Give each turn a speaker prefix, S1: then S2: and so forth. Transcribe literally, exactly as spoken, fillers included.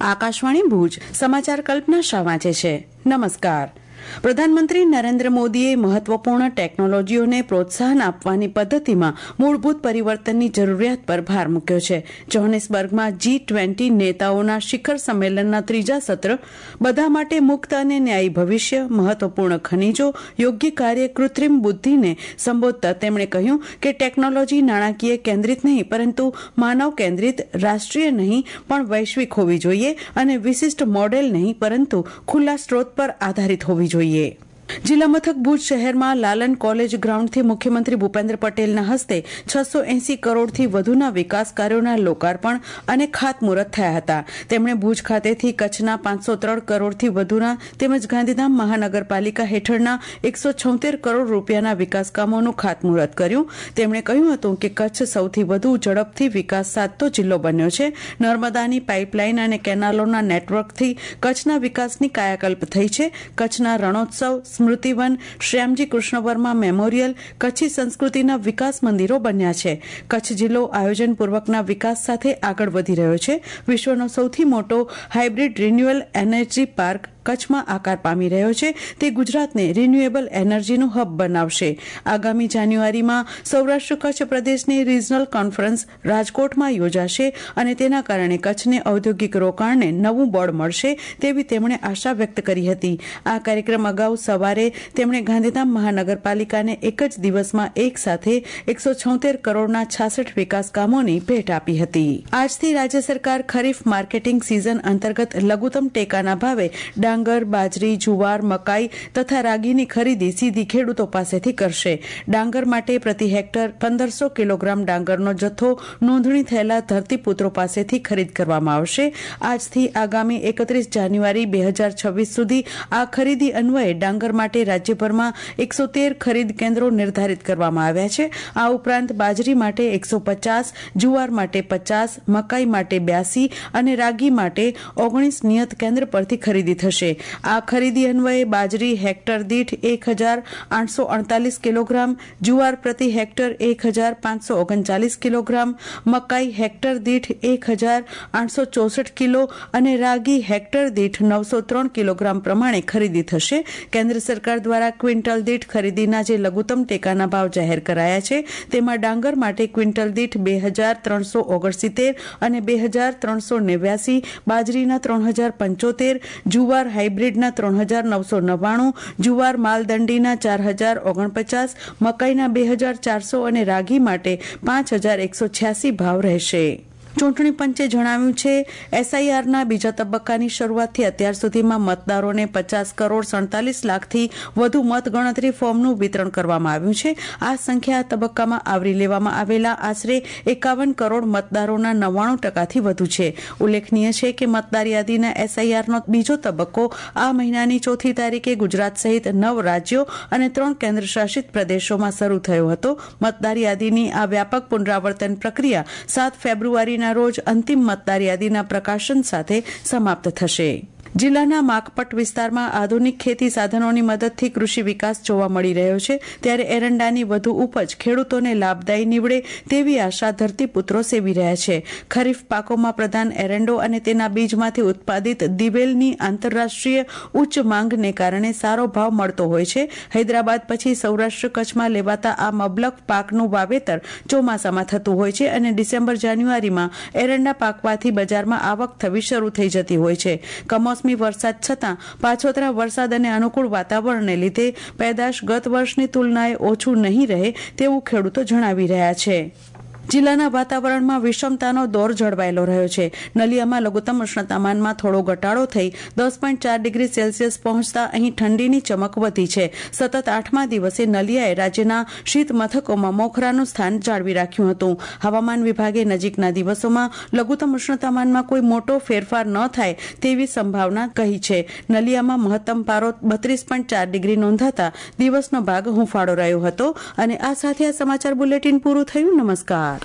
S1: આકાશવાણી ભુજ સમાચાર કલ્પના શાહ વાંચે છે. નમસ્કાર. પ્રધાનમંત્રી નરેન્દ્ર મોદીએ મહત્વપૂર્ણ ટેકનોલોજીઓને પ્રોત્સાહન આપવાની પદ્ધતિમાં મૂળભૂત પરિવર્તનની જરૂરિયાત પર ભાર મૂક્યો છે. જોહાનિસબર્ગમાં જી ટ્વેન્ટી નેતાઓના શિખર સંમેલનના ત્રીજા સત્ર બધા માટે મુક્ત અને ન્યાયી ભવિષ્ય, મહત્વપૂર્ણ ખનીજો, યોગ્ય કાર્ય, કૃત્રિમ બુદ્ધિને સંબોધતા તેમણે કહ્યું કે ટેકનોલોજી નાણાકીય કેન્દ્રિત નહીં પરંતુ માનવ કેન્દ્રિત, રાષ્ટ્રીય નહીં પણ વૈશ્વિક હોવી જોઈએ અને વિશિષ્ટ મોડેલ નહીં પરંતુ ખુલ્લા સ્ત્રોત પર આધારિત હોવી જોઈએ. જિલ્લા મથક ભુજ શહેરમાં લાલન કોલેજ ગ્રાઉન્ડથી મુખ્યમંત્રી ભૂપેન્દ્ર પટેલના હસ્તે છસો એસી કરોડથી વધુના વિકાસ કાર્યોના લોકાર્પણ અને ખાતમુહૂર્ત થયા હતા. તેમણે ભુજ ખાતેથી કચ્છના પાંચસો ત્રણ કરોડથી વધુના તેમજ ગાંધીધામ મહાનગરપાલિકા હેઠળના એકસો છોતેર કરોડ રૂપિયાના વિકાસ કામોનું ખાતમુહૂર્ત કર્યું. તેમણે કહ્યું હતું કે કચ્છ સૌથી વધુ ઝડપથી વિકાસ સાધતો જિલ્લો બન્યો છે. નર્મદાની પાઇપલાઇન અને કેનાલોના નેટવર્કથી કચ્છના વિકાસની કાયાકલ્પ થઈ છે. કચ્છના રણોત્સવ, સ્મૃતિવન, શ્યામજી કૃષ્ણ વર્મા મેમોરિયલ, કચ્છી સંસ્કૃતિના વિકાસ મંદિરો બન્યા છે. કચ્છ જિલ્લો આયોજનપૂર્વકના વિકાસ સાથે આગળ વધી રહ્યો છે. વિશ્વનો સૌથી મોટો હાઇબ્રિડ રિન્યુઅલ એનર્જી પાર્ક કચ્છમાં આકાર પામી રહ્યો છે. તે ગુજરાતને રિન્યુએબલ એનર્જીનું હબ બનાવશે. આગામી જાન્યુઆરીમાં સૌરાષ્ટ્ર કચ્છ પ્રદેશની રિજનલ કોન્ફરન્સ રાજકોટમાં યોજાશે અને તેના કારણે કચ્છને ઔદ્યોગિક રોકાણને નવું બળ મળશે તેવી તેમણે આશા વ્યક્ત કરી હતી. આ કાર્યક્રમ અગાઉ સવારે તેમણે ગાંધીધામ મહાનગરપાલિકાને એક જ દિવસમાં એક સાથે એકસો છોતેર કરોડના છાસઠ વિકાસ કામોની ભેટ આપી હતી. આજથી રાજ્ય સરકાર ખરીફ માર્કેટિંગ સિઝન અંતર્ગત લઘુત્તમ ટેકાના ભાવે ડાંગર, બાજરી, જુવાર, મકાઈ તથા રાગીની ખરીદી સીધી ખેડૂતો પાસેથી કરશે. ડાંગર માટે પ્રતિ હેક્ટર પંદરસો કિલોગ્રામ ડાંગરનો જથ્થો નોંધણી થયેલા ધરતીપુત્રો પાસેથી ખરીદ કરવામાં આવશે. આજથી આગામી એકત્રીસ જાન્યુઆરી બે હજાર છવ્વીસ સુધી આ ખરીદી અન્વયે ડાંગર માટે રાજ્યભરમાં એકસો તેર ખરીદ કેન્દ્રો નિર્ધારિત કરવામાં આવ્યા છે. આ ઉપરાંત બાજરી માટે એકસો પચાસ, જુવાર માટે પચાસ, મકાઈ માટે બ્યાસી અને રાગી માટે ઓગણીસ નિયત કેન્દ્ર પરથી ખરીદી થશે. આ ખરીદી અન્વયે બાજરી હેક્ટર દીઠ એક હજાર આઠસો અડતાલીસ કિલોગ્રામ, જુવાર પ્રતિ હેક્ટર એક હજાર પાંચસો ઓગણચાલીસ કિલોગ્રામ, મકાઈ હેક્ટર દીઠ એક હજાર આઠસો ચોસઠ કિલો અને રાગી હેક્ટર દીઠ નવસો ત્રણ કિલોગ્રામ પ્રમાણે ખરીદી થશે. કેન્દ્ર સરકાર દ્વારા ક્વિન્ટલ દીઠ ખરીદીના જે લઘુત્તમ ટેકાના ભાવ જાહેર કરાયા છે તેમાં ડાંગર માટે ક્વિન્ટલ દીઠ બે હજાર ત્રણસો ઓગણસિત્તેર અને બે હજાર ત્રણસો નેવ્યાસી, બાજરીના ત્રણ હજાર પંચોતેર, જુવાર હાઇબ્રિડના ત્રણ હજાર નવસો નવ્વાણું, જુવાર માલદંડીના ચાર હજાર ઓગણપચાસ, મકાઈના બે હજાર ચારસો અને રાગી માટે પાંચ હજાર એકસો છ્યાસી ભાવ રહેશે. ચૂંટણી પંચે જણાવ્યું છે એસઆઈઆરના બીજા તબક્કાની શરૂઆતથી અત્યાર સુધીમાં મતદારોને પચાસ કરોડ સડતાલીસ લાખથી વધુ મતગણતરી ફોર્મનું વિતરણ કરવામાં આવ્યું છે. આ સંખ્યા આ તબક્કામાં આવરી લેવામાં આવેલા આશરે એકાવન કરોડ મતદારોના નવ્વાણું ટકાથી વધુ છે. ઉલ્લેખનીય છે કે મતદાર યાદીના એસઆઈઆરનો બીજો તબક્કો આ મહિનાની ચોથી તારીખે ગુજરાત સહિત નવ રાજ્યો અને ત્રણ કેન્દ્ર શાસિત પ્રદેશોમાં શરૂ થયો હતો. મતદાર યાદીની આ વ્યાપક પુનરાવર્તન પ્રક્રિયા સાત ફેબ્રુઆરી ના રોજ અંતિમ મતદાર યાદીના પ્રકાશન સાથે સમાપ્ત થશે. જિલ્લાના માકપટ વિસ્તારમાં આધુનિક ખેતી સાધનોની મદદથી કૃષિ વિકાસ જોવા મળી રહ્યો છે. ત્યારે એરંડાની વધુ ઉપજ ખેડૂતોને લાભદાયી નીવડે તેવી આશા ધરતીપુત્રો સેવી રહ્યા છે. ખરીફ પાકોમાં પ્રધાન એરંડો અને તેના બીજમાંથી ઉત્પાદિત દિવેલની આંતરરાષ્ટ્રીય ઉચ્ચ માંગને કારણે સારો ભાવ મળતો હોય છે. હૈદરાબાદ પછી સૌરાષ્ટ્ર કચ્છમાં લેવાતા આ મબલખ પાકનું વાવેતર ચોમાસામાં થતું હોય છે અને ડિસેમ્બર જાન્યુઆરીમાં એરંડા પાકવાથી બજારમાં આવક થવી શરૂ થઈ જતી હોય છે. કમોસમી વરસાદ છતાં પાછોતરા વરસાદ અને અનુકૂળ વાતાવરણને લીધે પેદાશ ગત વર્ષની તુલનાએ ઓછું નહીં રહે તેવું ખેડૂતો જણાવી રહ્યા છે. જિલ્લાના વાતાવરણમાં વિષમતાનો દોર જળવાયેલો રહ્યો છે. નલિયામાં લઘુત્તમ ઉષ્ણતામાનમાં થોડો ઘટાડો થઈ દસ પોઈન્ટ ચાર ડિગ્રી સેલ્સિયસ પહોંચતા અહીં ઠંડીની ચમક વધી છે. સતત આઠમા દિવસે નલિયાએ રાજ્યના શીત મથકોમાં મોખરાનું સ્થાન જાળવી રાખ્યું હતું. હવામાન વિભાગે નજીકના દિવસોમાં લઘુત્તમ ઉષ્ણતામાનમાં કોઈ મોટો ફેરફાર ન થાય તેવી સંભાવના કહી છે. નલિયામાં મહત્તમ પારો બત્રીસ પોઈન્ટ ચાર ડિગ્રી નોંધાતા દિવસનો ભાગ હુંફાળો રહ્યો હતો. અને આ સાથે આ સમાચાર બુલેટિન પૂરું થયું. નમસ્કાર.